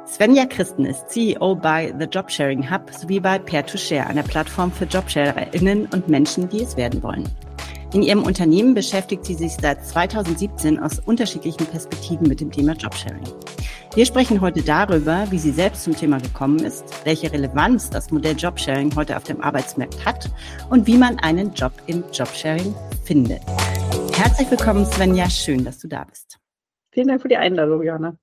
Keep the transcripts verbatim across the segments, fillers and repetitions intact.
Svenja Christen ist C E O bei The Jobsharing Hub sowie bei Peer to Share, einer Plattform für JobsharerInnen und Menschen, die es werden wollen. In ihrem Unternehmen beschäftigt sie sich seit zweitausendsiebzehn aus unterschiedlichen Perspektiven mit dem Thema Jobsharing. Wir sprechen heute darüber, wie sie selbst zum Thema gekommen ist, welche Relevanz das Modell Jobsharing heute auf dem Arbeitsmarkt hat und wie man einen Job im Jobsharing findet. Herzlich willkommen, Svenja. Schön, dass du da bist. Vielen Dank für die Einladung, Jana.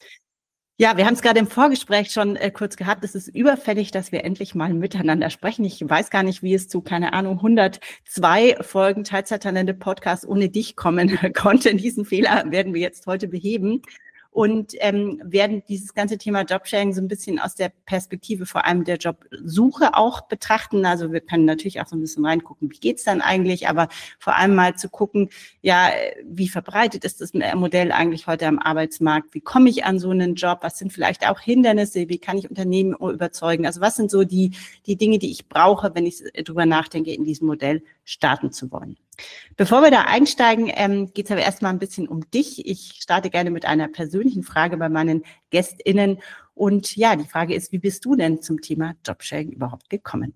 Ja, wir haben es gerade im Vorgespräch schon äh, kurz gehabt. Es ist überfällig, dass wir endlich mal miteinander sprechen. Ich weiß gar nicht, wie es zu, keine Ahnung, hundertzwei Folgen Teilzeittalente-Podcast ohne dich kommen konnte. Diesen Fehler werden wir jetzt heute beheben und ähm, werden dieses ganze Thema Jobsharing so ein bisschen aus der Perspektive vor allem der Jobsuche auch betrachten. Also wir können natürlich auch so ein bisschen reingucken, wie geht's dann eigentlich, aber vor allem mal zu gucken, ja, wie verbreitet ist das Modell eigentlich heute am Arbeitsmarkt? Wie komme ich an so einen Job? Was sind vielleicht auch Hindernisse? Wie kann ich Unternehmen überzeugen? Also was sind so die die Dinge, die ich brauche, wenn ich drüber nachdenke, in diesem Modell starten zu wollen? Bevor wir da einsteigen, ähm, geht es aber erstmal ein bisschen um dich. Ich starte gerne mit einer persönlichen Frage bei meinen GästInnen. Und ja, die Frage ist, wie bist du denn zum Thema Jobsharing überhaupt gekommen?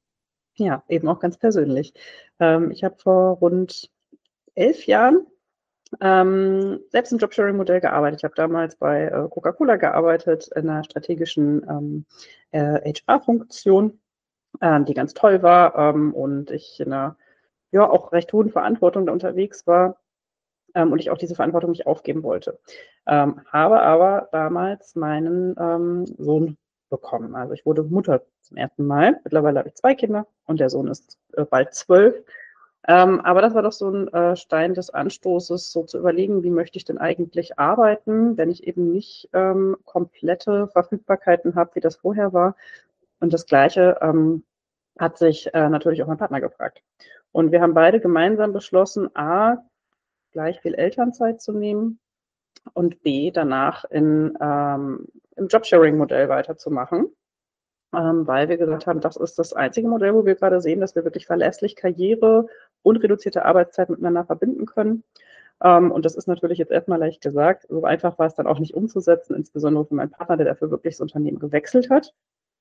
Ja, eben auch ganz persönlich. Ähm, ich habe vor rund elf Jahren ähm, selbst im Jobsharing-Modell gearbeitet. Ich habe damals bei äh, Coca-Cola gearbeitet in einer strategischen ähm, äh, H R-Funktion, äh, die ganz toll war ähm, und ich in einer ja auch recht hohen Verantwortung da unterwegs war ähm, und ich auch diese Verantwortung nicht aufgeben wollte. Ähm, habe aber damals meinen ähm, Sohn bekommen. Also ich wurde Mutter zum ersten Mal. Mittlerweile habe ich zwei Kinder und der Sohn ist äh, bald zwölf. Ähm, aber das war doch so ein äh, Stein des Anstoßes, so zu überlegen, wie möchte ich denn eigentlich arbeiten, wenn ich eben nicht ähm, komplette Verfügbarkeiten habe, wie das vorher war. Und das Gleiche ähm, hat sich äh, natürlich auch mein Partner gefragt. Und wir haben beide gemeinsam beschlossen, A, gleich viel Elternzeit zu nehmen und B, danach in, ähm, im Jobsharing-Modell weiterzumachen, ähm, weil wir gesagt haben, das ist das einzige Modell, wo wir gerade sehen, dass wir wirklich verlässlich Karriere und reduzierte Arbeitszeit miteinander verbinden können. Ähm, und das ist natürlich jetzt erstmal leicht gesagt. So einfach war es dann auch nicht umzusetzen, insbesondere für meinen Partner, der dafür wirklich das Unternehmen gewechselt hat.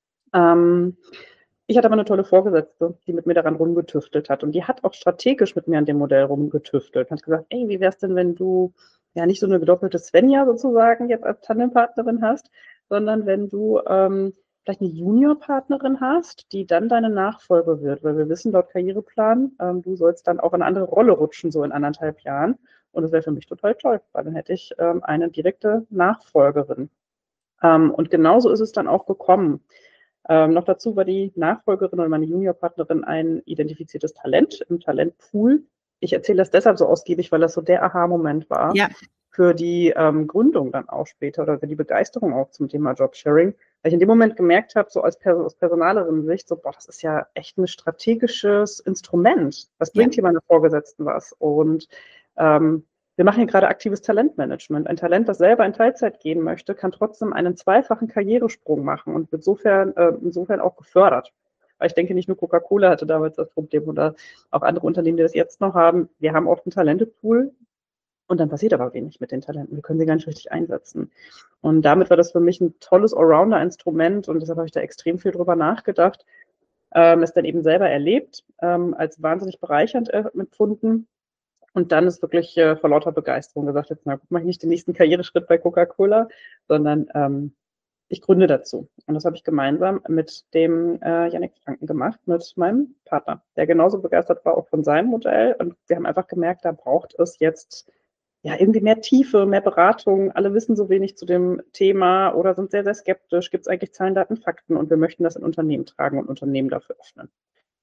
Ähm, Ich hatte aber eine tolle Vorgesetzte, die mit mir daran rumgetüftelt hat. Und die hat auch strategisch mit mir an dem Modell rumgetüftelt. Hat gesagt, ey, wie wär's denn, wenn du ja nicht so eine gedoppelte Svenja sozusagen jetzt als Tandempartnerin hast, sondern wenn du ähm, vielleicht eine Juniorpartnerin hast, die dann deine Nachfolge wird. Weil wir wissen, laut Karriereplan, ähm, du sollst dann auch in eine andere Rolle rutschen, so in anderthalb Jahren. Und das wäre für mich total toll, weil dann hätte ich ähm, eine direkte Nachfolgerin. Ähm, und genauso ist es dann auch gekommen. Ähm, noch dazu war die Nachfolgerin oder meine Juniorpartnerin ein identifiziertes Talent im Talentpool. Ich erzähle das deshalb so ausgiebig, weil das so der Aha-Moment war Ja. für die ähm, Gründung dann auch später oder für die Begeisterung auch zum Thema Jobsharing, weil ich in dem Moment gemerkt habe, so als Pers- aus Personalerin-Sicht, so, boah, das ist ja echt ein strategisches Instrument. Was bringt Ja. hier meine Vorgesetzten was? Und ähm, wir machen hier gerade aktives Talentmanagement. Ein Talent, das selber in Teilzeit gehen möchte, kann trotzdem einen zweifachen Karrieresprung machen und wird insofern, äh, insofern auch gefördert. Weil ich denke, nicht nur Coca-Cola hatte damals das Problem oder auch andere Unternehmen, die das jetzt noch haben. Wir haben oft einen Talentepool und dann passiert aber wenig mit den Talenten. Wir können sie gar nicht richtig einsetzen. Und damit war das für mich ein tolles Allrounder-Instrument und deshalb habe ich da extrem viel drüber nachgedacht, ähm, es dann eben selber erlebt, ähm, als wahnsinnig bereichernd äh, empfunden. Und dann ist wirklich äh, vor lauter Begeisterung gesagt, jetzt na, guck mal, nicht den nächsten Karriereschritt bei Coca-Cola, sondern ähm, ich gründe dazu. Und das habe ich gemeinsam mit dem äh, Yannick Franken gemacht, mit meinem Partner, der genauso begeistert war auch von seinem Modell. Und wir haben einfach gemerkt, da braucht es jetzt ja irgendwie mehr Tiefe, mehr Beratung. Alle wissen so wenig zu dem Thema oder sind sehr, sehr skeptisch. Gibt es eigentlich Zahlen, Daten, Fakten? Und wir möchten das in Unternehmen tragen und Unternehmen dafür öffnen.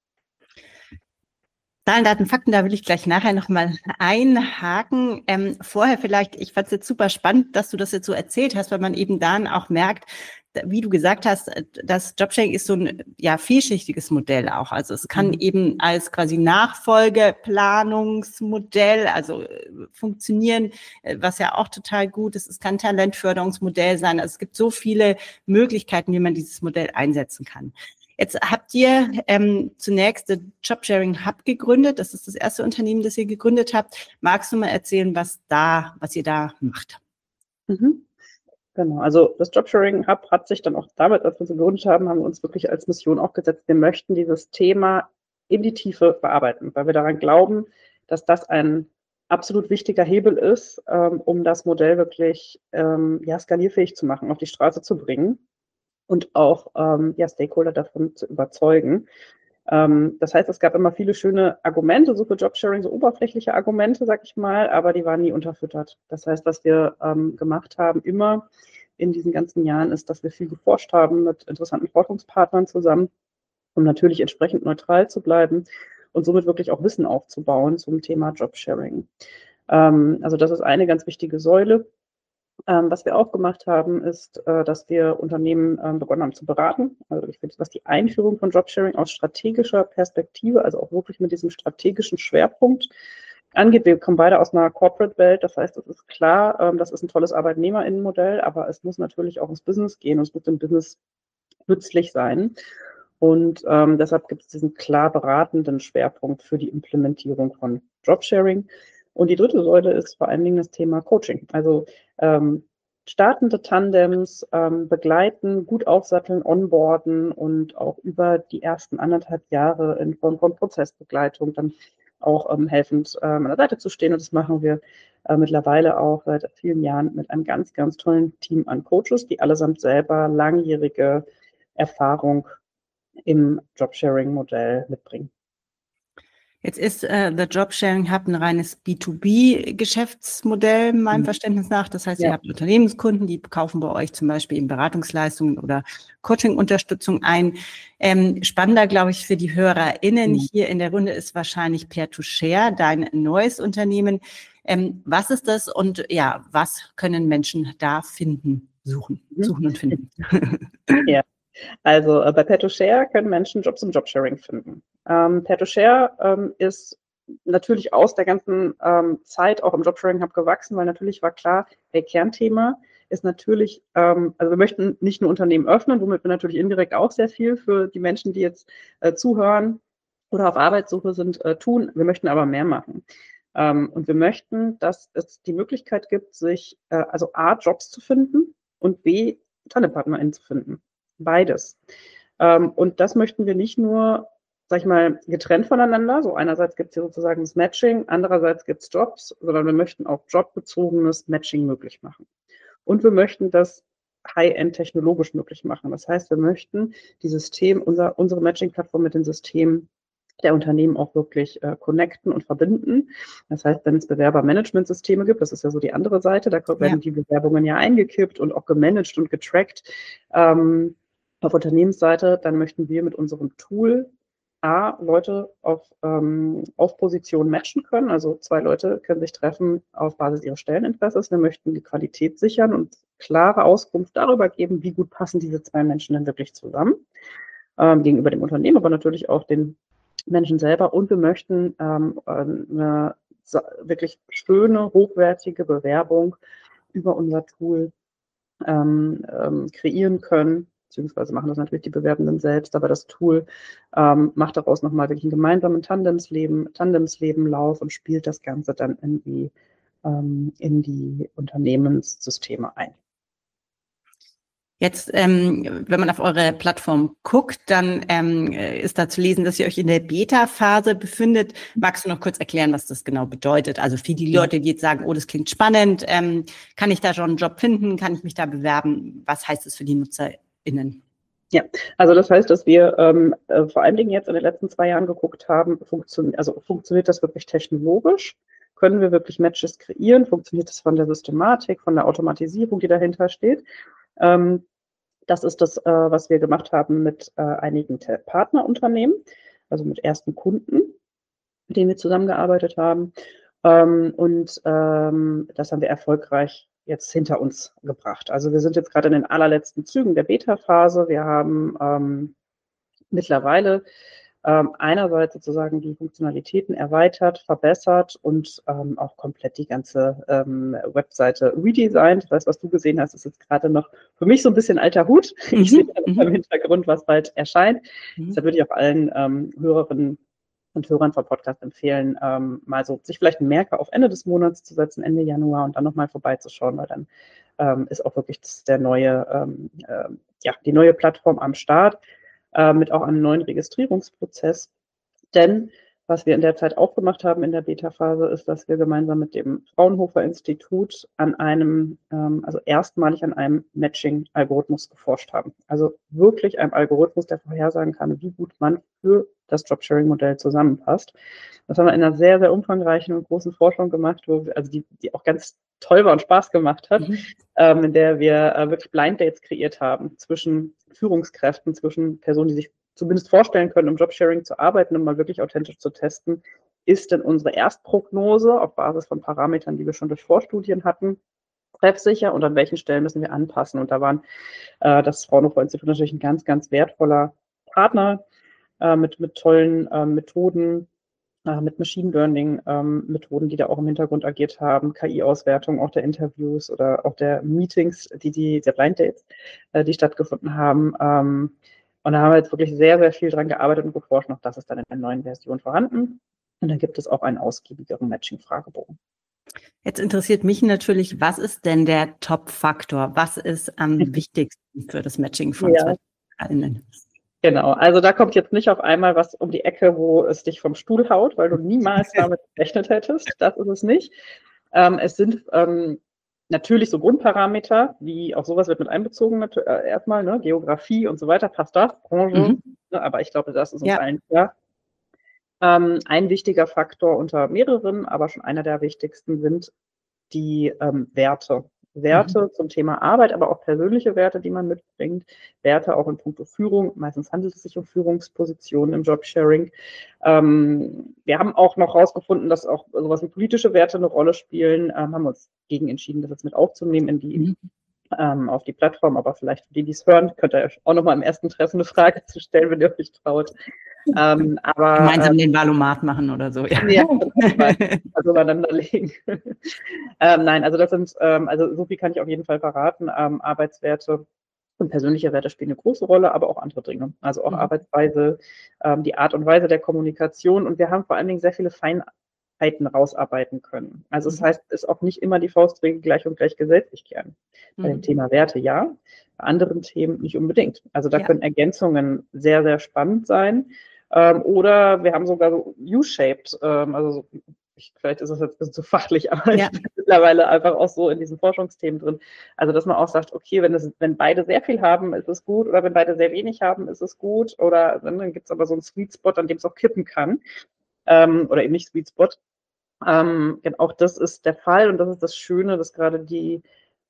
Zahlen, Daten, Fakten, da will ich gleich nachher nochmal einhaken. Ähm, vorher vielleicht, ich fand es jetzt super spannend, dass du das jetzt so erzählt hast, weil man eben dann auch merkt, wie du gesagt hast, das Jobsharing ist so ein ja vielschichtiges Modell auch. Also es kann mhm. eben als quasi Nachfolgeplanungsmodell, also äh, funktionieren, äh, was ja auch total gut ist. Es kann Talentförderungsmodell sein. Also es gibt so viele Möglichkeiten, wie man dieses Modell einsetzen kann. Jetzt habt ihr ähm, zunächst den Jobsharing Hub gegründet. Das ist das erste Unternehmen, das ihr gegründet habt. Magst du mal erzählen, was da, was ihr da macht? Mhm. Genau, also das Jobsharing Hub hat sich dann auch damit, als wir so gegründet haben, haben wir uns wirklich als Mission auch gesetzt, wir möchten dieses Thema in die Tiefe bearbeiten, weil wir daran glauben, dass das ein absolut wichtiger Hebel ist, ähm, um das Modell wirklich ähm, ja, skalierfähig zu machen, auf die Straße zu bringen und auch ähm, ja, Stakeholder davon zu überzeugen. Ähm, das heißt, es gab immer viele schöne Argumente, so für Jobsharing, so oberflächliche Argumente, sag ich mal, aber die waren nie unterfüttert. Das heißt, was wir ähm, gemacht haben immer in diesen ganzen Jahren, ist, dass wir viel geforscht haben mit interessanten Forschungspartnern zusammen, um natürlich entsprechend neutral zu bleiben und somit wirklich auch Wissen aufzubauen zum Thema Jobsharing. Ähm, also das ist eine ganz wichtige Säule. Ähm, was wir auch gemacht haben, ist, äh, dass wir Unternehmen ähm, begonnen haben zu beraten. Also ich finde, was die Einführung von Jobsharing aus strategischer Perspektive, also auch wirklich mit diesem strategischen Schwerpunkt angeht. Wir kommen beide aus einer Corporate-Welt, das heißt, es ist klar, ähm, das ist ein tolles ArbeitnehmerInnenmodell, aber es muss natürlich auch ins Business gehen und es muss dem Business nützlich sein. Und ähm, deshalb gibt es diesen klar beratenden Schwerpunkt für die Implementierung von Jobsharing. Und die dritte Säule ist vor allen Dingen das Thema Coaching. Also ähm, startende Tandems ähm, begleiten, gut aufsatteln, onboarden und auch über die ersten anderthalb Jahre in Form von Prozessbegleitung dann auch ähm, helfend ähm, an der Seite zu stehen. Und das machen wir äh, mittlerweile auch seit vielen Jahren mit einem ganz, ganz tollen Team an Coaches, die allesamt selber langjährige Erfahrung im Jobsharing-Modell mitbringen. Jetzt ist äh, The Jobsharing Hub ein reines B zwei B-Geschäftsmodell, meinem Mhm. Verständnis nach. Das heißt, Ja. ihr habt Unternehmenskunden, die kaufen bei euch zum Beispiel eben Beratungsleistungen oder Coaching-Unterstützung ein. Ähm, spannender, glaube ich, für die HörerInnen Mhm. hier in der Runde ist wahrscheinlich Peer-to-Share, dein neues Unternehmen. Ähm, was ist das und ja, was können Menschen da finden, suchen, Mhm. suchen und finden? Ja. Also äh, bei Peer-to-Share können Menschen Jobs im Jobsharing finden. Ähm, Peer-to-Share ähm, ist natürlich aus der ganzen ähm, Zeit auch im Jobsharing Hub gewachsen, weil natürlich war klar, der Kernthema ist natürlich, ähm, also wir möchten nicht nur Unternehmen öffnen, womit wir natürlich indirekt auch sehr viel für die Menschen, die jetzt äh, zuhören oder auf Arbeitssuche sind, äh, tun. Wir möchten aber mehr machen. Ähm, und wir möchten, dass es die Möglichkeit gibt, sich äh, also A, Jobs zu finden und B, TandempartnerInnen zu finden. Beides. Ähm, und das möchten wir nicht nur, sag ich mal, getrennt voneinander. So einerseits gibt es hier sozusagen das Matching, andererseits gibt es Jobs, sondern wir möchten auch jobbezogenes Matching möglich machen. Und wir möchten das High-End technologisch möglich machen. Das heißt, wir möchten die System, unser, unsere Matching-Plattform mit den Systemen der Unternehmen auch wirklich äh, connecten und verbinden. Das heißt, wenn es Bewerbermanagementsysteme gibt, das ist ja so die andere Seite, da werden ja. die Bewerbungen ja eingekippt und auch gemanagt und getrackt. Ähm, auf Unternehmensseite, dann möchten wir mit unserem Tool A, Leute auf, ähm, auf Position matchen können. Also zwei Leute können sich treffen auf Basis ihres Stelleninteresses. Wir möchten die Qualität sichern und klare Auskunft darüber geben, wie gut passen diese zwei Menschen denn wirklich zusammen ähm, gegenüber dem Unternehmen, aber natürlich auch den Menschen selber. Und wir möchten ähm, eine wirklich schöne, hochwertige Bewerbung über unser Tool ähm, ähm, kreieren können, beziehungsweise machen das natürlich die Bewerbenden selbst, aber das Tool ähm, macht daraus nochmal wirklich einen gemeinsamen Tandemsleben, Tandemslebenlauf und spielt das Ganze dann in die, ähm, in die Unternehmenssysteme ein. Jetzt, ähm, wenn man auf eure Plattform guckt, dann ähm, ist da zu lesen, dass ihr euch in der Beta-Phase befindet. Magst du noch kurz erklären, was das genau bedeutet? Also für die Leute, die jetzt sagen, oh, das klingt spannend, ähm, kann ich da schon einen Job finden? Kann ich mich da bewerben? Was heißt das für die NutzerInnen? Ja, also das heißt, dass wir ähm, äh, vor allen Dingen jetzt in den letzten zwei Jahren geguckt haben, funktion also funktioniert das wirklich technologisch? Können wir wirklich Matches kreieren? Funktioniert das von der Systematik, von der Automatisierung, die dahinter steht? Ähm, das ist das, äh, was wir gemacht haben mit äh, einigen Partnerunternehmen, also mit ersten Kunden, mit denen wir zusammengearbeitet haben. Ähm, und ähm, das haben wir erfolgreich jetzt hinter uns gebracht. Also wir sind jetzt gerade in den allerletzten Zügen der Beta-Phase. Wir haben ähm, mittlerweile ähm, einerseits sozusagen die Funktionalitäten erweitert, verbessert und ähm, auch komplett die ganze ähm, Webseite redesigned. Das heißt, was du gesehen hast, ist jetzt gerade noch für mich so ein bisschen alter Hut. Mhm, ich sehe mhm. im Hintergrund, was bald erscheint. Mhm. Deshalb würde ich auch allen ähm, Hörerinnen und Hörern vom Podcast empfehlen, ähm, mal so sich vielleicht einen Merker auf Ende des Monats zu setzen, Ende Januar und dann nochmal vorbeizuschauen, weil dann ähm, ist auch wirklich der neue, ähm, äh, ja, die neue Plattform am Start, äh, mit auch einem neuen Registrierungsprozess. Denn was wir in der Zeit auch gemacht haben in der Beta-Phase, ist, dass wir gemeinsam mit dem Fraunhofer Institut an einem, ähm, also erstmalig an einem Matching-Algorithmus geforscht haben. Also wirklich einem Algorithmus, der vorhersagen kann, wie gut man für das Jobsharing-Modell zusammenpasst. Das haben wir in einer sehr, sehr umfangreichen und großen Forschung gemacht, wo wir, also die, die auch ganz toll war und Spaß gemacht hat, mhm. ähm, in der wir äh, wirklich Blind Dates kreiert haben zwischen Führungskräften, zwischen Personen, die sich zumindest vorstellen können, im Jobsharing zu arbeiten, um mal wirklich authentisch zu testen, ist denn unsere Erstprognose auf Basis von Parametern, die wir schon durch Vorstudien hatten, treffsicher und an welchen Stellen müssen wir anpassen. Und da waren äh, das Fraunhofer Institut natürlich ein ganz, ganz wertvoller Partner äh, mit, mit tollen äh, Methoden, äh, mit Machine Learning ähm, Methoden, die da auch im Hintergrund agiert haben, K I-Auswertung auch der Interviews oder auch der Meetings, die, die der Blind Dates, äh, die stattgefunden haben. Ähm, Und da haben wir jetzt wirklich sehr, sehr viel dran gearbeitet und geforscht. Auch das ist dann in der neuen Version vorhanden. Und dann gibt es auch einen ausgiebigeren Matching-Fragebogen. Jetzt interessiert mich natürlich, was ist denn der Top-Faktor? Was ist am wichtigsten für das Matching von ja. zwei Teilnehmern? Genau, also da kommt jetzt nicht auf einmal was um die Ecke, wo es dich vom Stuhl haut, weil du niemals damit gerechnet hättest. Das ist es nicht. Ähm, es sind ähm, natürlich so Grundparameter, wie auch sowas wird mit einbezogen, äh, erstmal, ne, Geografie und so weiter, passt das, Branche, mhm. ne, aber ich glaube, das ist uns ja. allen klar. Ähm, ein wichtiger Faktor unter mehreren, aber schon einer der wichtigsten sind die ähm, Werte. Werte mhm. zum Thema Arbeit, aber auch persönliche Werte, die man mitbringt. Werte auch in puncto Führung. Meistens handelt es sich um Führungspositionen im Jobsharing. Ähm, wir haben auch noch herausgefunden, dass auch sowas wie politische Werte eine Rolle spielen. Ähm, haben uns gegen entschieden, das jetzt mit aufzunehmen in die, mhm. ähm, auf die Plattform. Aber vielleicht für die, die es hören, könnt ihr auch noch mal im ersten Treffen eine Frage zu stellen, wenn ihr euch traut. Ähm, aber, Gemeinsam äh, den Valomat machen oder so. Ja, ja also übereinander legen. ähm, nein, also das sind, ähm, also so viel kann ich auf jeden Fall verraten. Ähm, Arbeitswerte und persönliche Werte spielen eine große Rolle, aber auch andere Dinge. Also auch mhm. Arbeitsweise, ähm, die Art und Weise der Kommunikation. Und wir haben vor allen Dingen sehr viele Feinheiten rausarbeiten können. Also das mhm. heißt, es ist auch nicht immer die Faustregel gleich und gleich gesellt gern. Mhm. Bei dem Thema Werte ja, bei anderen Themen nicht unbedingt. Also da ja. können Ergänzungen sehr, sehr spannend sein. Ähm, oder wir haben sogar so U-shaped, ähm, also so, ich, vielleicht ist das jetzt ein bisschen zu fachlich, aber ja. ich bin mittlerweile einfach auch so in diesen Forschungsthemen drin. Also dass man auch sagt, okay, wenn, es, wenn beide sehr viel haben, ist es gut, oder wenn beide sehr wenig haben, ist es gut, oder dann gibt es aber so einen Sweet Spot, an dem es auch kippen kann, ähm, oder eben nicht Sweet Spot. Ähm, auch das ist der Fall und das ist das Schöne, dass gerade die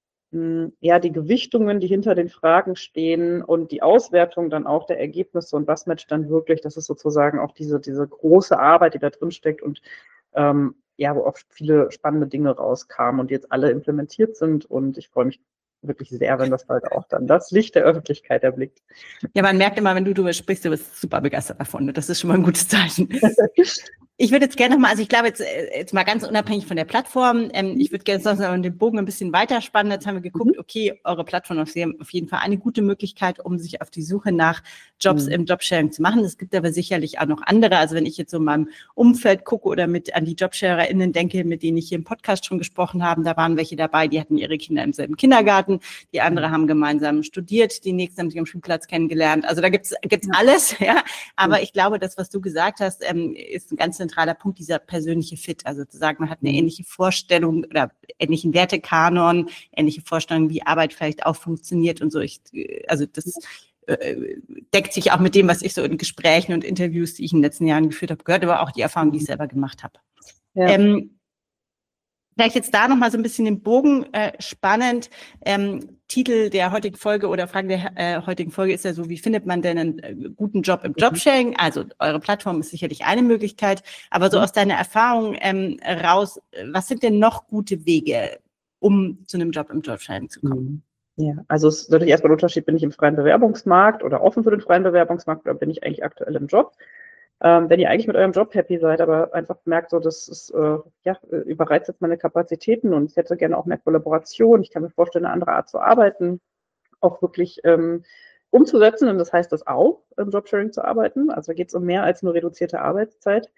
ja, die Gewichtungen, die hinter den Fragen stehen und die Auswertung dann auch der Ergebnisse und was matcht dann wirklich, das ist sozusagen auch diese, diese große Arbeit, die da drin steckt und ähm, ja, wo auch viele spannende Dinge rauskamen und jetzt alle implementiert sind und ich freue mich wirklich sehr, wenn das bald auch dann das Licht der Öffentlichkeit erblickt. Ja, man merkt immer, wenn du darüber sprichst, du bist super begeistert davon. Das ist schon mal ein gutes Zeichen. Ich würde jetzt gerne nochmal, also ich glaube jetzt, jetzt mal ganz unabhängig von der Plattform, ähm, ich würde gerne sonst noch den Bogen ein bisschen weiterspannen. Jetzt haben wir geguckt, okay, eure Plattform ist auf jeden Fall eine gute Möglichkeit, um sich auf die Suche nach Jobs mhm. im Jobsharing zu machen. Es gibt aber sicherlich auch noch andere. Also wenn ich jetzt so in meinem Umfeld gucke oder mit an die JobsharerInnen denke, mit denen ich hier im Podcast schon gesprochen habe, da waren welche dabei, die hatten ihre Kinder im selben Kindergarten, die andere mhm. haben gemeinsam studiert, die nächsten haben sich am Schulplatz kennengelernt. Also da gibt's gibt's alles, ja. Aber mhm. ich glaube, das, was du gesagt hast, ähm, ist ein ganz zentraler Punkt, dieser persönliche Fit. Also zu sagen, man hat eine ähnliche Vorstellung oder ähnlichen Wertekanon, ähnliche Vorstellungen, wie Arbeit vielleicht auch funktioniert und so. Ich, also das äh, deckt sich auch mit dem, was ich so in Gesprächen und Interviews, die ich in den letzten Jahren geführt habe, gehört, aber auch die Erfahrung, die ich selber gemacht habe. Ja. Ähm, Vielleicht jetzt da nochmal so ein bisschen den Bogen äh, spannend. Ähm, Titel der heutigen Folge oder Frage der äh, heutigen Folge ist ja so, wie findet man denn einen äh, guten Job im Jobsharing? Also eure Plattform ist sicherlich eine Möglichkeit, aber so aus deiner Erfahrung ähm, raus, was sind denn noch gute Wege, um zu einem Job im Jobsharing zu kommen? Ja, also es ist natürlich erstmal ein Unterschied, bin ich im freien Bewerbungsmarkt oder offen für den freien Bewerbungsmarkt oder bin ich eigentlich aktuell im Job? Ähm, wenn ihr eigentlich mit eurem Job happy seid, aber einfach merkt, so, das ist, äh, ja, überreizt jetzt meine Kapazitäten und ich hätte gerne auch mehr Kollaboration. Ich kann mir vorstellen, eine andere Art zu arbeiten, auch wirklich ähm, umzusetzen. Und das heißt das auch, im Jobsharing zu arbeiten. Also da geht es um mehr als nur reduzierte Arbeitszeit.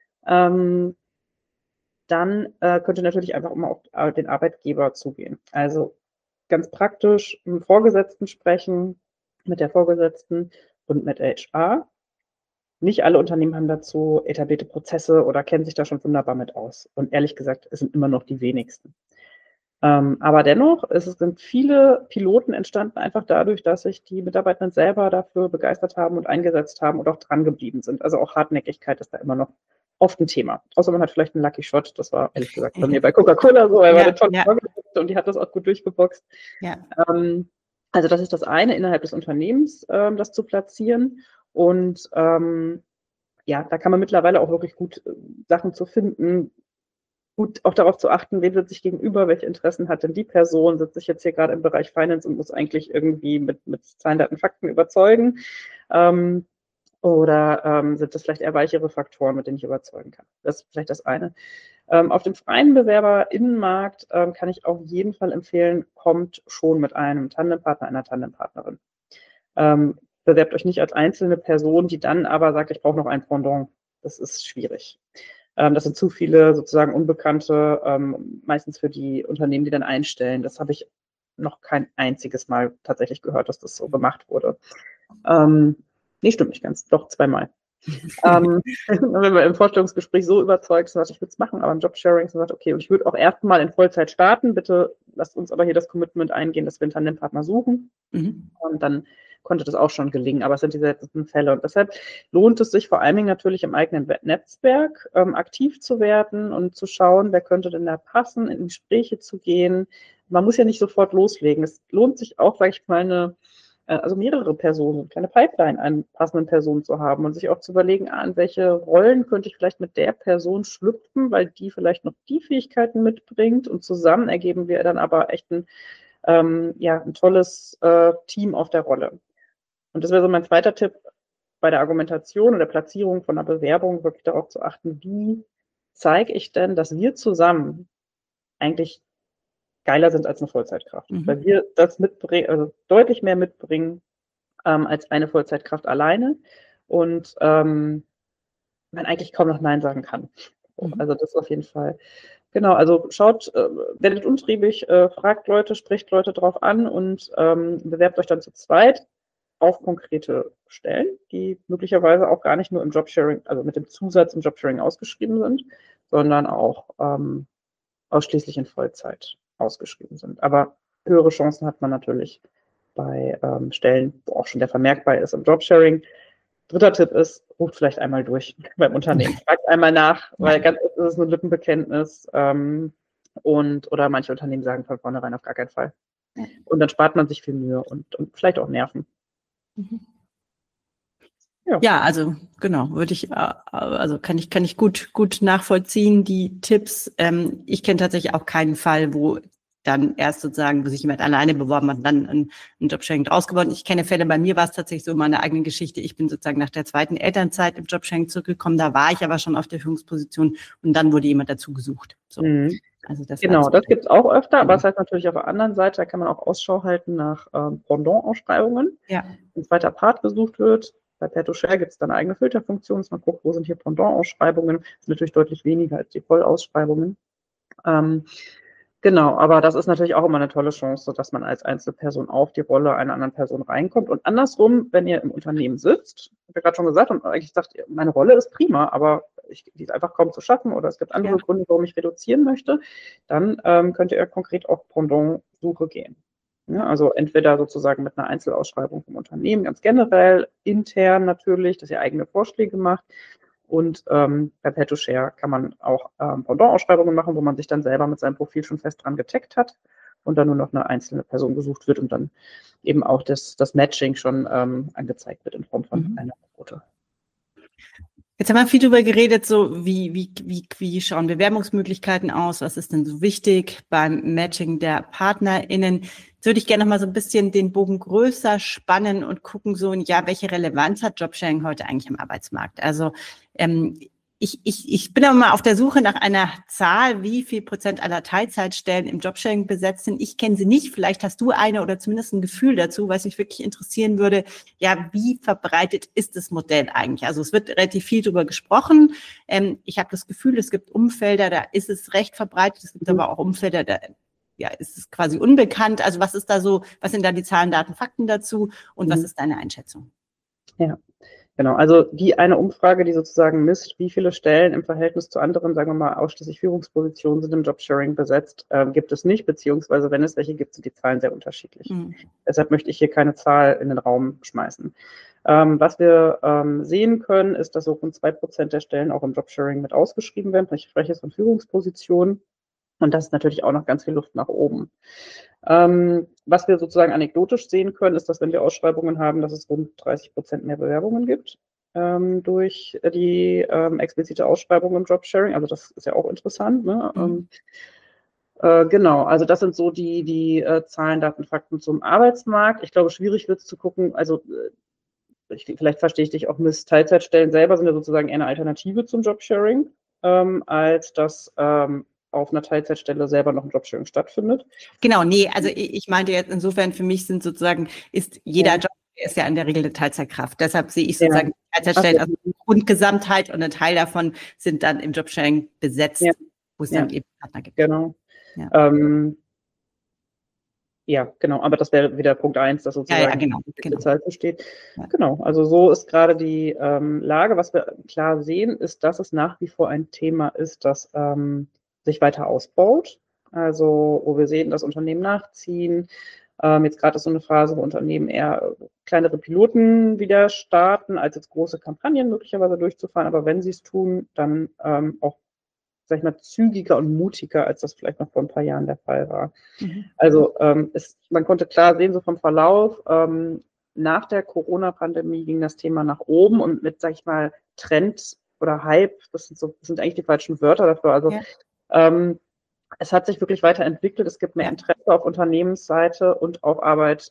Ähm, dann äh, könnt ihr natürlich einfach immer auf den Arbeitgeber zugehen. Also ganz praktisch mit dem Vorgesetzten sprechen, mit der Vorgesetzten und mit H R. Nicht alle Unternehmen haben dazu etablierte Prozesse oder kennen sich da schon wunderbar mit aus. Und ehrlich gesagt, es sind immer noch die wenigsten. Ähm, aber dennoch, es sind viele Piloten entstanden einfach dadurch, dass sich die Mitarbeitenden selber dafür begeistert haben und eingesetzt haben und auch dran geblieben sind. Also auch Hartnäckigkeit ist da immer noch oft ein Thema. Außer man hat vielleicht einen Lucky Shot. Das war ehrlich gesagt bei mir bei Coca-Cola so. Er war Ja, eine tolle ja. Vorgesetzte und die hat das auch gut durchgeboxt. Ja. Ähm, also das ist das eine, innerhalb des Unternehmens ähm, das zu platzieren. Und ähm, ja, da kann man mittlerweile auch wirklich gut äh, Sachen zu finden, gut auch darauf zu achten, wem sitze ich gegenüber, welche Interessen hat denn die Person, sitze ich jetzt hier gerade im Bereich Finance und muss eigentlich irgendwie mit, mit Zahlen, Daten, Fakten überzeugen, ähm, oder ähm, sind das vielleicht eher weichere Faktoren, mit denen ich überzeugen kann. Das ist vielleicht das eine. Ähm, auf dem freien BewerberInnenmarkt ähm, kann ich auf jeden Fall empfehlen, kommt schon mit einem Tandempartner, einer Tandempartnerin. Ähm, bewerbt euch nicht als einzelne Person, die dann aber sagt, ich brauche noch ein Pendant. Das ist schwierig. Ähm, das sind zu viele sozusagen Unbekannte, ähm, meistens für die Unternehmen, die dann einstellen. Das habe ich noch kein einziges Mal tatsächlich gehört, dass das so gemacht wurde. Ähm, nee, stimmt nicht ganz. Doch, zweimal. ähm, wenn man im Vorstellungsgespräch so überzeugt ist, ich würde es machen, aber im Jobsharing sagt, okay, und ich würde auch erstmal in Vollzeit starten, bitte lasst uns aber hier das Commitment eingehen, dass wir einen Tandempartner suchen. Mhm. Und dann konnte das auch schon gelingen, aber es sind die seltensten Fälle. Und deshalb lohnt es sich vor allen Dingen natürlich im eigenen Netzwerk ähm, aktiv zu werden und zu schauen, wer könnte denn da passen, in Gespräche zu gehen. Man muss ja nicht sofort loslegen. Es lohnt sich auch, sage ich mal, eine also mehrere Personen, eine Pipeline an passenden Personen zu haben und sich auch zu überlegen, an welche Rollen könnte ich vielleicht mit der Person schlüpfen, weil die vielleicht noch die Fähigkeiten mitbringt und zusammen ergeben wir dann aber echt ein, ähm, ja, ein tolles äh, Team auf der Rolle. Und das wäre so mein zweiter Tipp bei der Argumentation oder Platzierung von einer Bewerbung, wirklich darauf zu achten, wie zeige ich denn, dass wir zusammen eigentlich geiler sind als eine Vollzeitkraft. Mhm. Weil wir das mitbringen, also deutlich mehr mitbringen ähm, als eine Vollzeitkraft alleine und ähm, man eigentlich kaum noch Nein sagen kann. Mhm. Also das auf jeden Fall. Genau, also schaut, äh, werdet untriebig, äh, fragt Leute, spricht Leute drauf an und ähm, bewerbt euch dann zu zweit auf konkrete Stellen, die möglicherweise auch gar nicht nur im Jobsharing, also mit dem Zusatz im Jobsharing ausgeschrieben sind, sondern auch ähm, ausschließlich in Vollzeit ausgeschrieben sind. Aber höhere Chancen hat man natürlich bei ähm, Stellen, wo auch schon der Vermerk bei ist im Jobsharing. Dritter Tipp ist, ruft vielleicht einmal durch beim Unternehmen. Fragt einmal nach, weil ganz oft ist es ein Lippenbekenntnis ähm, und oder manche Unternehmen sagen von vornherein auf gar keinen Fall. Und dann spart man sich viel Mühe und, und vielleicht auch Nerven. Mhm. Ja. ja, also genau, würde ich, also kann ich, kann ich gut, gut nachvollziehen, die Tipps. Ähm, ich kenne tatsächlich auch keinen Fall, wo dann erst sozusagen, wo sich jemand alleine beworben hat, dann ein, ein Jobsharing draus geworden. Ich kenne Fälle, bei mir war es tatsächlich so in meiner eigenen Geschichte. Ich bin sozusagen nach der zweiten Elternzeit im Jobsharing zurückgekommen. Da war ich aber schon auf der Führungsposition und dann wurde jemand dazu gesucht. So. Mhm. Also das genau, das gibt es auch öfter, genau. Aber es heißt natürlich auf der anderen Seite, da kann man auch Ausschau halten nach ähm, Pendant-Ausschreibungen. Ja. Ein zweiter Part gesucht wird. Bei PeerToShare gibt es dann eine eigene Filterfunktion, dass man guckt, wo sind hier Pendant-Ausschreibungen. Das ist natürlich deutlich weniger als die Vollausschreibungen. Ähm, genau, aber das ist natürlich auch immer eine tolle Chance, dass man als Einzelperson auf die Rolle einer anderen Person reinkommt. Und andersrum, wenn ihr im Unternehmen sitzt, ich habe gerade schon gesagt, und eigentlich sagt, meine Rolle ist prima, aber ich, die ist einfach kaum zu schaffen oder es gibt andere ja. Gründe, warum ich reduzieren möchte, dann ähm, könnt ihr konkret auf Pendant-Suche gehen. Ja, also entweder sozusagen mit einer Einzelausschreibung vom Unternehmen, ganz generell, intern natürlich, dass ihr eigene Vorschläge macht. Und ähm, bei PeerToShare kann man auch ähm, Pendant-Ausschreibungen machen, wo man sich dann selber mit seinem Profil schon fest dran getaggt hat und dann nur noch eine einzelne Person gesucht wird und dann eben auch das, das Matching schon ähm, angezeigt wird in Form von mhm. einer Quote. Jetzt haben wir viel darüber geredet, so wie, wie, wie, wie schauen Bewerbungsmöglichkeiten aus, was ist denn so wichtig beim Matching der PartnerInnen. Jetzt würde ich gerne noch mal so ein bisschen den Bogen größer spannen und gucken so, ja, welche Relevanz hat Jobsharing heute eigentlich im Arbeitsmarkt? Also ähm, ich, ich, ich bin aber mal auf der Suche nach einer Zahl, wie viel Prozent aller Teilzeitstellen im Jobsharing besetzt sind. Ich kenne sie nicht. Vielleicht hast du eine oder zumindest ein Gefühl dazu, was mich wirklich interessieren würde. Ja, wie verbreitet ist das Modell eigentlich? Also es wird relativ viel darüber gesprochen. Ähm, ich habe das Gefühl, es gibt Umfelder, da ist es recht verbreitet. Es gibt mhm. aber auch Umfelder, da ja, ist es quasi unbekannt? Also was ist da so, was sind da die Zahlen, Daten, Fakten dazu und Mhm. was ist deine Einschätzung? Ja, genau. Also die eine Umfrage, die sozusagen misst, wie viele Stellen im Verhältnis zu anderen, sagen wir mal, ausschließlich Führungspositionen sind im Jobsharing besetzt, äh, gibt es nicht, beziehungsweise wenn es welche gibt, sind die Zahlen sehr unterschiedlich. Mhm. Deshalb möchte ich hier keine Zahl in den Raum schmeißen. Ähm, was wir ähm, sehen können, ist, dass so rund zwei Prozent der Stellen auch im Jobsharing mit ausgeschrieben werden. Ich spreche jetzt von Führungspositionen. Und das ist natürlich auch noch ganz viel Luft nach oben. Ähm, was wir sozusagen anekdotisch sehen können, ist, dass wenn wir Ausschreibungen haben, dass es rund dreißig Prozent mehr Bewerbungen gibt ähm, durch die ähm, explizite Ausschreibung im Jobsharing. Also das ist ja auch interessant. Ne? Mhm. Ähm, äh, genau, also das sind so die, die äh, Zahlen, Daten, Fakten zum Arbeitsmarkt. Ich glaube, schwierig wird es zu gucken, also äh, ich, vielleicht verstehe ich dich auch, Miss Teilzeitstellen selber sind ja sozusagen eher eine Alternative zum Jobsharing, ähm, als dass ähm, auf einer Teilzeitstelle selber noch ein Jobsharing stattfindet. Genau, nee, also ich, ich meinte jetzt insofern, für mich sind sozusagen, ist jeder ja. Job, ist ja in der Regel eine Teilzeitkraft. Deshalb sehe ich sozusagen ja. Teilzeitstellen als Grundgesamtheit und ein Teil davon sind dann im Jobsharing besetzt, ja. wo es dann ja. eben Partner gibt. Genau. Ja. Ähm, ja, genau, aber das wäre wieder Punkt eins, dass sozusagen ja, ja, genau, die genau. Zeit besteht. Ja. Genau, also so ist gerade die ähm, Lage. Was wir klar sehen, ist, dass es nach wie vor ein Thema ist, das ähm, sich weiter ausbaut. Also wo wir sehen, dass Unternehmen nachziehen. Ähm, jetzt gerade ist so eine Phase, wo Unternehmen eher kleinere Piloten wieder starten, als jetzt große Kampagnen möglicherweise durchzufahren. Aber wenn sie es tun, dann ähm, auch, sag ich mal, zügiger und mutiger, als das vielleicht noch vor ein paar Jahren der Fall war. Mhm. Also ähm, es, man konnte klar sehen, so vom Verlauf, ähm, nach der Corona-Pandemie ging das Thema nach oben und mit, sag ich mal, Trend oder Hype, das sind, so, das sind eigentlich die falschen Wörter dafür, also ja. ähm, es hat sich wirklich weiterentwickelt. Es gibt mehr ja. Interesse auf Unternehmensseite und auf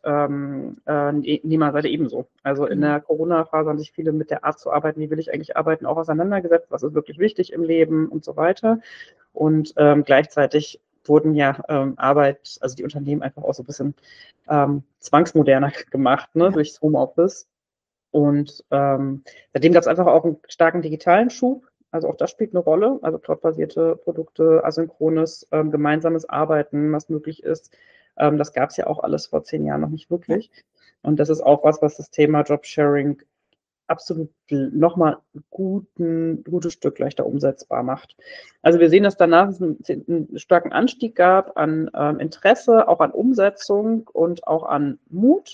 Arbeitnehmerseite äh, ebenso. Also in mhm. der Corona-Phase haben sich viele mit der Art zu arbeiten, wie will ich eigentlich arbeiten, auch auseinandergesetzt, was ist wirklich wichtig im Leben und so weiter. Und ähm, gleichzeitig wurden ja ähm, Arbeit, also die Unternehmen einfach auch so ein bisschen ähm, zwangsmoderner gemacht, ne, ja. durchs Homeoffice. Und ähm, seitdem gab es einfach auch einen starken digitalen Schub. Also auch das spielt eine Rolle. Also cloudbasierte Produkte, asynchrones, ähm, gemeinsames Arbeiten, was möglich ist. Ähm, das gab es ja auch alles vor zehn Jahren noch nicht wirklich. Und das ist auch was, was das Thema Jobsharing absolut nochmal ein guten, gutes Stück leichter umsetzbar macht. Also wir sehen, dass danach es einen, einen starken Anstieg gab an ähm, Interesse, auch an Umsetzung und auch an Mut.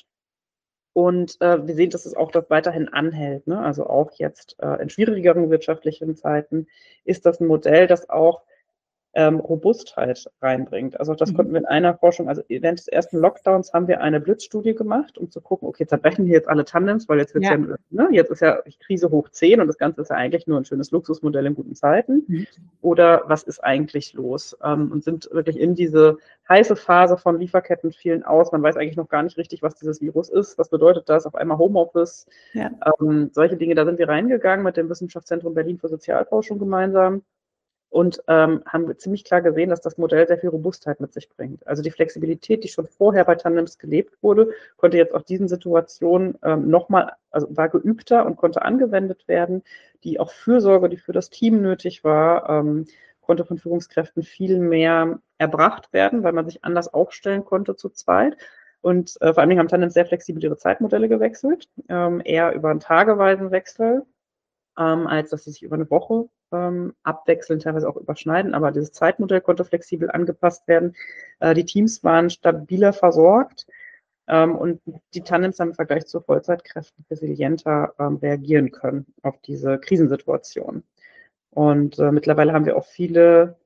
Und äh, wir sehen, dass es auch das weiterhin anhält. Ne? Also auch jetzt äh, in schwierigeren wirtschaftlichen Zeiten ist das ein Modell, das auch ähm, Robustheit reinbringt. Also das mhm. konnten wir in einer Forschung, also während des ersten Lockdowns haben wir eine Blitzstudie gemacht, um zu gucken, okay, zerbrechen hier jetzt alle Tandems, weil jetzt wird's ja. ja, ne, jetzt ist ja Krise hoch zehn und das Ganze ist ja eigentlich nur ein schönes Luxusmodell in guten Zeiten. Mhm. Oder was ist eigentlich los? Ähm, und sind wirklich in diese heiße Phase von Lieferketten fielen aus. Man weiß eigentlich noch gar nicht richtig, was dieses Virus ist. Was bedeutet das? Auf einmal Homeoffice. Ja. Ähm, solche Dinge, da sind wir reingegangen mit dem Wissenschaftszentrum Berlin für Sozialforschung gemeinsam. Und ähm, haben wir ziemlich klar gesehen, dass das Modell sehr viel Robustheit mit sich bringt. Also die Flexibilität, die schon vorher bei Tandems gelebt wurde, konnte jetzt auch diesen Situationen ähm, nochmal, also war geübter und konnte angewendet werden. Die auch Fürsorge, die für das Team nötig war, ähm, konnte von Führungskräften viel mehr erbracht werden, weil man sich anders aufstellen konnte zu zweit. Und äh, vor allen Dingen haben Tandems sehr flexibel ihre Zeitmodelle gewechselt, ähm, eher über einen tageweisen Wechsel, ähm, als dass sie sich über eine Woche ähm, abwechseln, teilweise auch überschneiden. Aber dieses Zeitmodell konnte flexibel angepasst werden. Äh, die Teams waren stabiler versorgt ähm, und die Tandems haben im Vergleich zu Vollzeitkräften resilienter ähm, reagieren können auf diese Krisensituation. Und äh, mittlerweile haben wir auch viele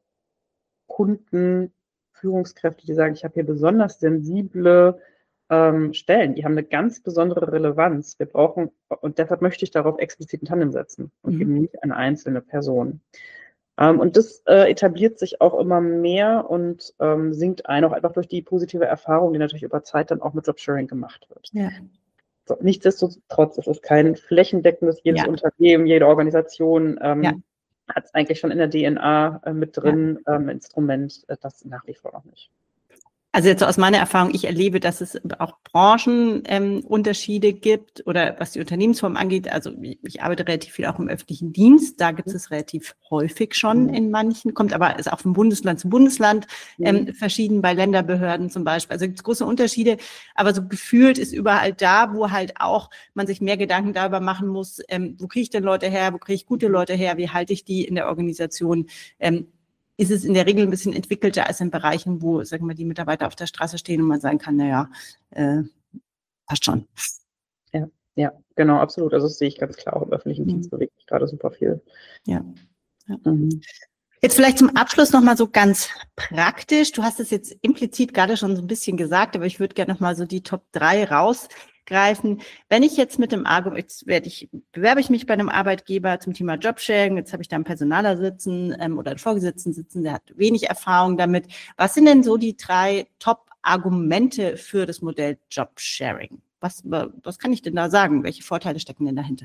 Kunden, Führungskräfte, die sagen, ich habe hier besonders sensible ähm, Stellen, die haben eine ganz besondere Relevanz. Wir brauchen, und deshalb möchte ich darauf explizit ein Tandem setzen und mhm. eben nicht eine einzelne Person. Ähm, und das äh, etabliert sich auch immer mehr und ähm, sinkt ein, auch einfach durch die positive Erfahrung, die natürlich über Zeit dann auch mit Jobsharing gemacht wird. Ja. So, nichtsdestotrotz, es ist kein flächendeckendes, jedes ja. Unternehmen, jede Organisation ähm, ja. hat es eigentlich schon in der D N A äh, mit drin, ja. ähm, Instrument, äh, das nach wie vor noch nicht. Also jetzt so aus meiner Erfahrung, ich erlebe, dass es auch Branchenunterschiede ähm, gibt oder was die Unternehmensform angeht. Also ich, ich arbeite relativ viel auch im öffentlichen Dienst. Da gibt es relativ häufig schon Mhm. in manchen, kommt aber ist auch von Bundesland zu Bundesland ähm, Mhm. verschieden, bei Länderbehörden zum Beispiel. Also gibt es große Unterschiede. Aber so gefühlt ist überall da, wo halt auch man sich mehr Gedanken darüber machen muss, ähm, wo kriege ich denn Leute her, wo kriege ich gute Leute her, wie halte ich die in der Organisation, ähm, ist es in der Regel ein bisschen entwickelter als in Bereichen, wo, sagen wir, die Mitarbeiter auf der Straße stehen und man sagen kann, naja, äh, passt schon. Ja, ja, genau, absolut. Also das sehe ich ganz klar. Auch im öffentlichen Mhm. Dienst bewegt sich gerade super viel. Ja. Ja. Mhm. Jetzt vielleicht zum Abschluss nochmal so ganz praktisch. Du hast es jetzt implizit gerade schon so ein bisschen gesagt, aber ich würde gerne nochmal so die Top drei rausgreifen. Wenn ich jetzt mit dem Argument, jetzt werde ich, bewerbe ich mich bei einem Arbeitgeber zum Thema Jobsharing, jetzt habe ich da einen Personaler sitzen ähm, oder einen Vorgesetzten sitzen, der hat wenig Erfahrung damit. Was sind denn so die drei Top-Argumente für das Modell Jobsharing? Was, was kann ich denn da sagen? Welche Vorteile stecken denn dahinter?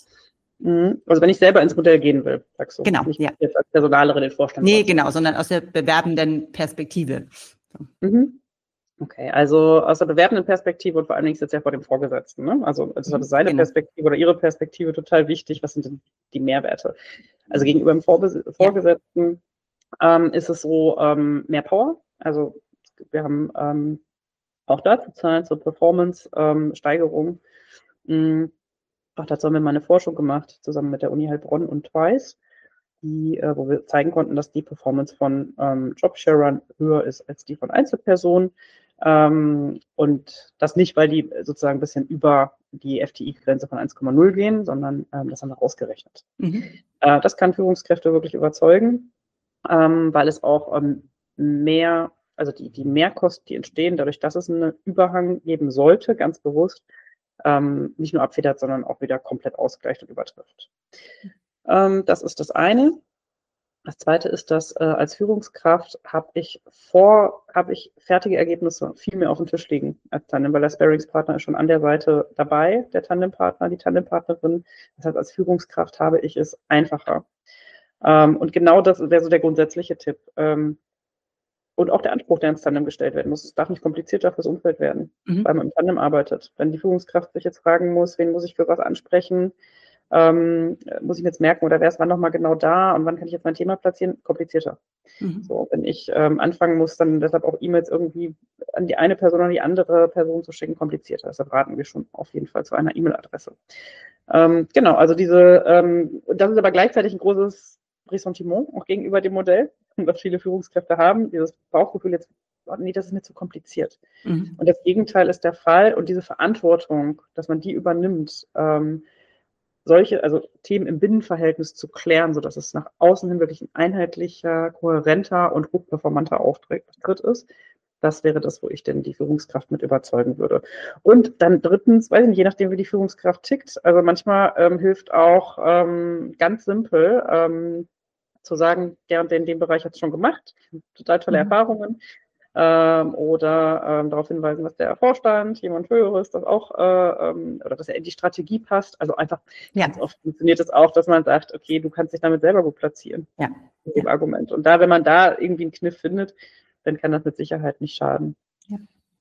Also wenn ich selber ins Modell gehen will, sagst du, Genau, nicht ja. jetzt als Personalerin den Vorstand. Nee, genau, sondern aus der bewerbenden Perspektive. So. Mhm. Okay, also aus der bewertenden Perspektive und vor allen Dingen ist jetzt ja vor dem Vorgesetzten, ne? Also das ist seine Genau. Perspektive oder ihre Perspektive total wichtig. Was sind denn die Mehrwerte? Also gegenüber dem Vorbe- Vorgesetzten ähm, ist es so ähm, mehr Power. Also wir haben ähm, auch dazu Zahlen zur Performance-Steigerung. Ähm, auch dazu haben wir mal eine Forschung gemacht, zusammen mit der Uni Heilbronn und Twice, die, äh, wo wir zeigen konnten, dass die Performance von ähm, Jobsharern höher ist als die von Einzelpersonen. Ähm, und das nicht, weil die sozusagen ein bisschen über die F T I-Grenze von eins Komma null gehen, sondern ähm, das haben wir ausgerechnet. Mhm. Äh, das kann Führungskräfte wirklich überzeugen, ähm, weil es auch ähm, mehr, also die, die Mehrkosten, die entstehen, dadurch, dass es einen Überhang geben sollte, ganz bewusst, ähm, nicht nur abfedert, sondern auch wieder komplett ausgleicht und übertrifft. Ähm, das ist das eine. Das zweite ist, dass äh, als Führungskraft habe ich vor, habe ich fertige Ergebnisse viel mehr auf dem Tisch liegen als Tandem, weil der Sparringspartner ist schon an der Seite dabei, der Tandempartner, die Tandempartnerin. Das heißt, als Führungskraft habe ich es einfacher. Ähm, und genau das wäre so der grundsätzliche Tipp. Ähm, und auch der Anspruch, der ins Tandem gestellt werden muss. Es darf nicht komplizierter fürs Umfeld werden, Mhm. weil man im Tandem arbeitet. Wenn die Führungskraft sich jetzt fragen muss, wen muss ich für was ansprechen, ähm, muss ich mir jetzt merken, oder wer ist wann nochmal genau da und wann kann ich jetzt mein Thema platzieren, komplizierter. Mhm. So, wenn ich ähm, anfangen muss, dann deshalb auch E-Mails irgendwie an die eine Person oder die andere Person zu schicken, komplizierter. Deshalb raten wir schon auf jeden Fall zu einer E-Mail-Adresse. Ähm, genau, also diese, ähm, das ist aber gleichzeitig ein großes Ressentiment auch gegenüber dem Modell, was viele Führungskräfte haben, dieses Bauchgefühl jetzt, oh, nee, das ist mir zu kompliziert. Mhm. Und das Gegenteil ist der Fall und diese Verantwortung, dass man die übernimmt, ähm, solche, also Themen im Binnenverhältnis zu klären, sodass es nach außen hin wirklich ein einheitlicher, kohärenter und hochperformanter Auftritt ist. Das wäre das, wo ich denn die Führungskraft mit überzeugen würde. Und dann drittens, weiß ich nicht, je nachdem, wie die Führungskraft tickt, also manchmal ähm, hilft auch ähm, ganz simpel ähm, zu sagen, der und der in dem Bereich hat es schon gemacht, total tolle Mhm. Erfahrungen. Ähm, oder ähm, darauf hinweisen, dass der Vorstand, jemand Höheres, das auch, äh, ähm, oder dass er in die Strategie passt. Also einfach, Ja. ganz oft funktioniert es auch, dass man sagt, okay, du kannst dich damit selber gut platzieren, Ja. mit dem Argument. Und da, wenn man da irgendwie einen Kniff findet, dann kann das mit Sicherheit nicht schaden. Ja.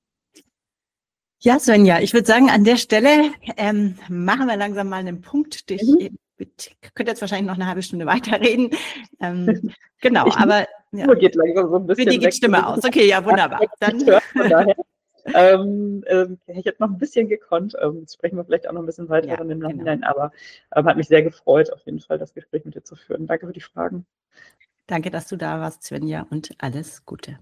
Ja, Svenja, ich würde sagen, an der Stelle ähm, machen wir langsam mal einen Punkt. Ich, Mhm. ich könnte jetzt wahrscheinlich noch eine halbe Stunde weiterreden. Ähm, genau, Ich aber ja, Uhr geht langsam so ein für die bisschen geht weg. Stimme aus. Okay, ja, wunderbar. Dann Von daher ähm, ähm, ich hätte noch ein bisschen gekonnt. Ähm, jetzt sprechen wir vielleicht auch noch ein bisschen weiter ja, dann im genau. Nachhinein, aber ähm, hat mich sehr gefreut, auf jeden Fall das Gespräch mit dir zu führen. Danke für die Fragen. Danke, dass du da warst, Svenja, und alles Gute.